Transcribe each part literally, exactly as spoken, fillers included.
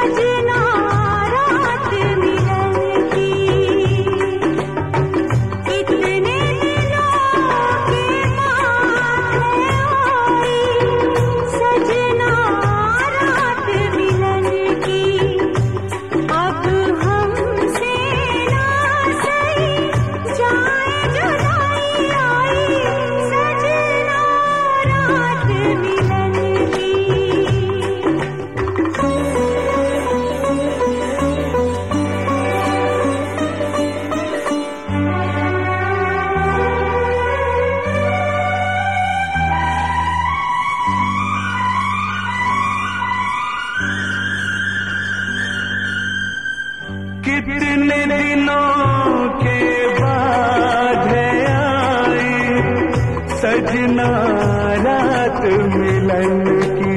कितने दिनों के बाद है आई सजना रात मिलन की।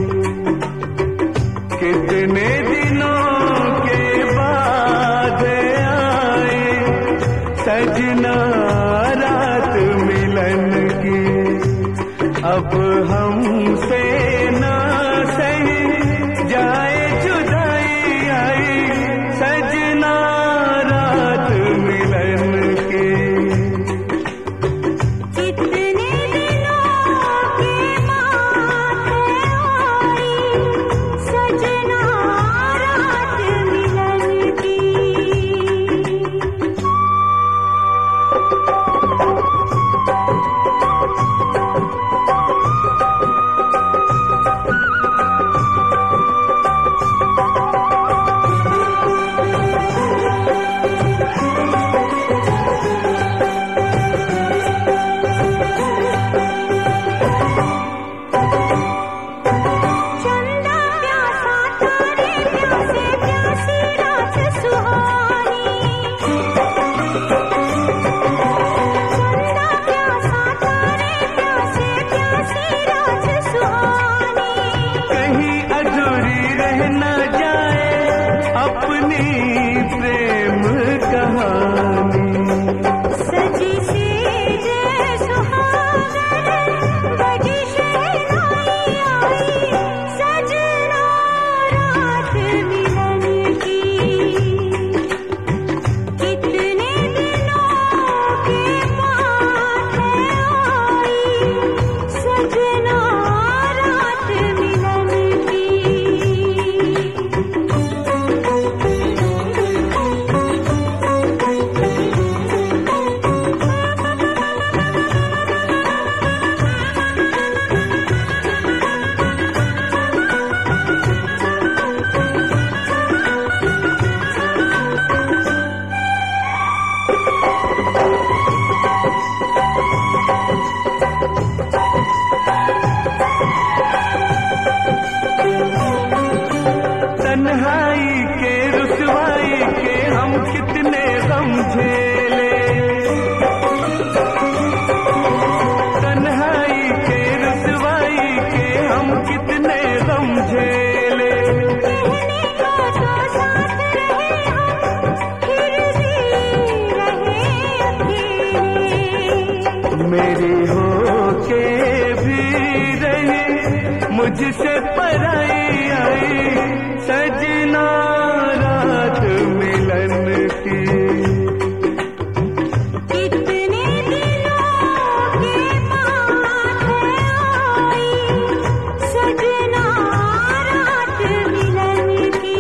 कितने दिनों के बाद है आई सजना रात मिलन की। अब हमसे ना सही जाए जुदाई आई सजना रात मिलन की। कितने दिनों के बाद आई सजना रात मिलन की। तन्हाई के रुसवाई के हम कितने गम झेले। तन्हाई के रुसवाई के हम कितने गम झेले। कहने को तो साथ रहे हम फिर भी रहे अकेले। मेरी हो के भी रही मुझसे पराई आई सजना रात मिलन की। कितने दिनों के बाद आई सजना रात मिलन की।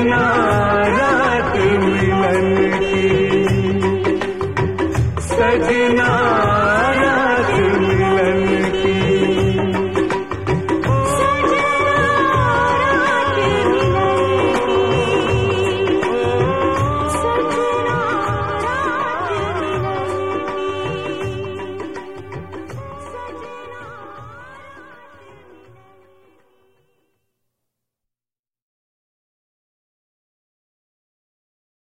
सजना रात मिलन की, सजना